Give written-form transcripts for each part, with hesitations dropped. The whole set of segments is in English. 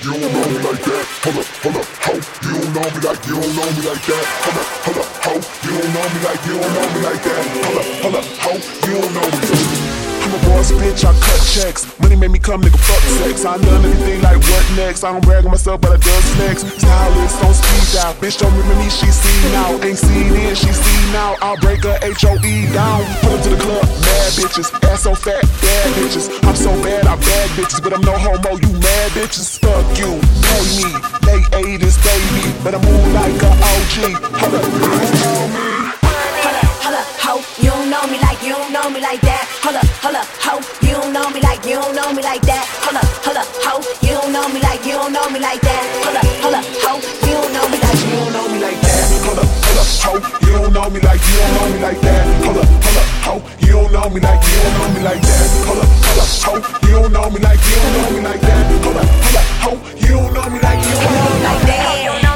you don't know me like that. Hold up, ho, you don't know me like you don't know me like that. Hold up, ho, you don't know me like you don't know me like that. Hold up, ho, you don't know me. I'm a boss bitch, I cut checks. Money made me come, nigga, fuck sex. I done anything like what next? I don't brag on myself, but I does flex. Stylist on speed out. Bitch don't remember me, she seen now. Ain't seen in, she seen now. I'll break her HOE down. Put her to the club, mad bitches. Ass so fat, bad bitches. I'm so bad, I bag bitches, but I'm no homo, you mad bitches. Fuck you, pay me. Late 80s, baby, but I move like a OG. Hold up, you don't know me. Holla, ho, you don't know me like you don't know me like that. Holla, ho, you don't know me like you don't know me like that. Holla, ho, you don't know me like you don't know me like that. Holla, ho, you don't know me like you don't know me like that. Holla, ho, you don't know me like you don't know me like that. Holla, ho, you don't know me like you don't know me like that. Holla, ho, you don't know me like you don't know me like that. Holla, ho, you don't know me like you don't know me like that.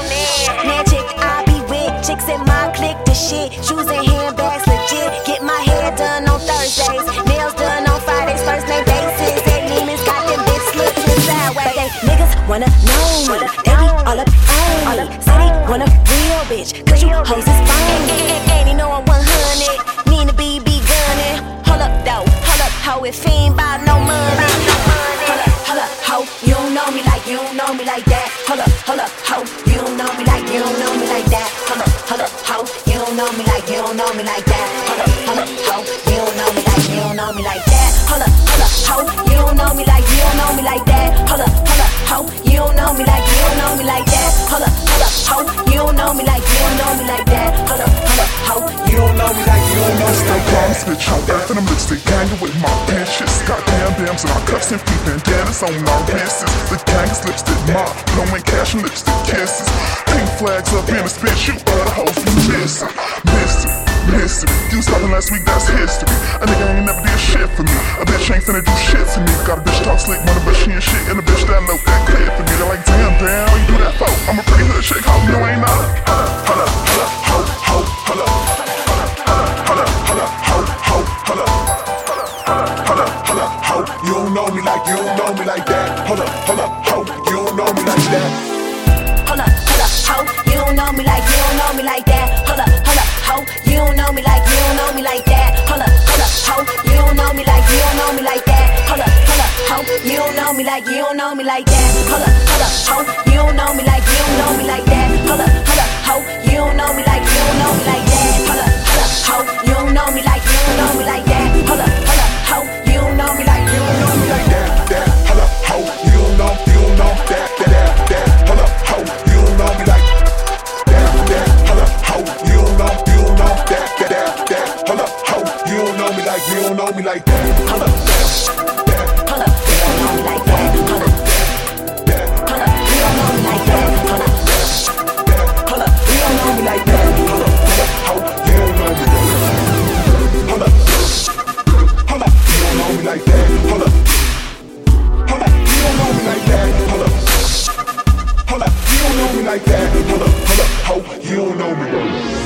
Magic, I be with chicks in my clique, the shit. Shoes and handbags legit. Get my hair done on Thursdays, nails done on Fridays. First name basis, they demons got them bitches looking sideways. But they niggas wanna know me. They be all up on me. Say they want a real bitch, cause you hoes is phony. And you know I'm 100. Nina BB gunning. Hold up though, hold up, ho, if he ain't bout no money. Hold up, ho, you don't know me like you don't know me like that. Hold up, ho, you don't know me like you don't know me like that. Hold up, ho, you don't know me like you don't know me like that. Hold up, ho, you don't know me like you don't know me like that. Hold up, ho, you don't know me like you don't know me like that. Hold up, ho, you don't know me like you don't know me like that. Hold up, ho, you don't know me like you don't know me like that. Hold up, ho, you don't know me like you don't know me like that. Switch out after them lipstick, hanging with my pinches. Goddamn dams in our cuffs and feet, bandanas on our wrists. The gang is lipstick, mob, blowing cash and lipstick kisses. Pink flags up in the spit, you other hoes be missing. Mystery, you stopping last week, that's history. A nigga ain't never did shit for me. A bitch ain't finna do shit to me. Got a bitch talk slick, money, but she ain't shit. And a bitch that low, that clear for me. They're like, damn, what you do that for? I'm a pretty hood chick, how you know I ain't not? Holla, ho, holla. You don't know me like you don't know me like that. Hold up, ho, you don't know me like that. Hold up, ho, you don't know me like you don't know me like that. Hold up, ho, you don't know me like you don't know me like that. Hold up, ho, you don't know me like you don't know me like that. Hold up, ho, you don't know me like you don't know me like that. Hold up, ho, you don't know me like you don't know me like that. Hold up, ho, you don't know me like you don't know me like that. Hold up, ho, you don't know me like you don't know me like that. Hold up, ho, you don't know me like you don't know me like that. Hold up, ho, you don't know that. Hold up, ho, you don't know me like that. Hold up, ho, you don't know that. Hold up, ho, you don't know me like you don't know me like that. Hold up, hold up, you don't know me like that. Hold up, you don't know me like that. Hold up, you don't know me like that. Hold up, ho, you don't know me like that. Hold up, you don't know me like that. Hold up, you don't know me like that. Hold up, you don't know me like that. Hold up, ho, you don't know me.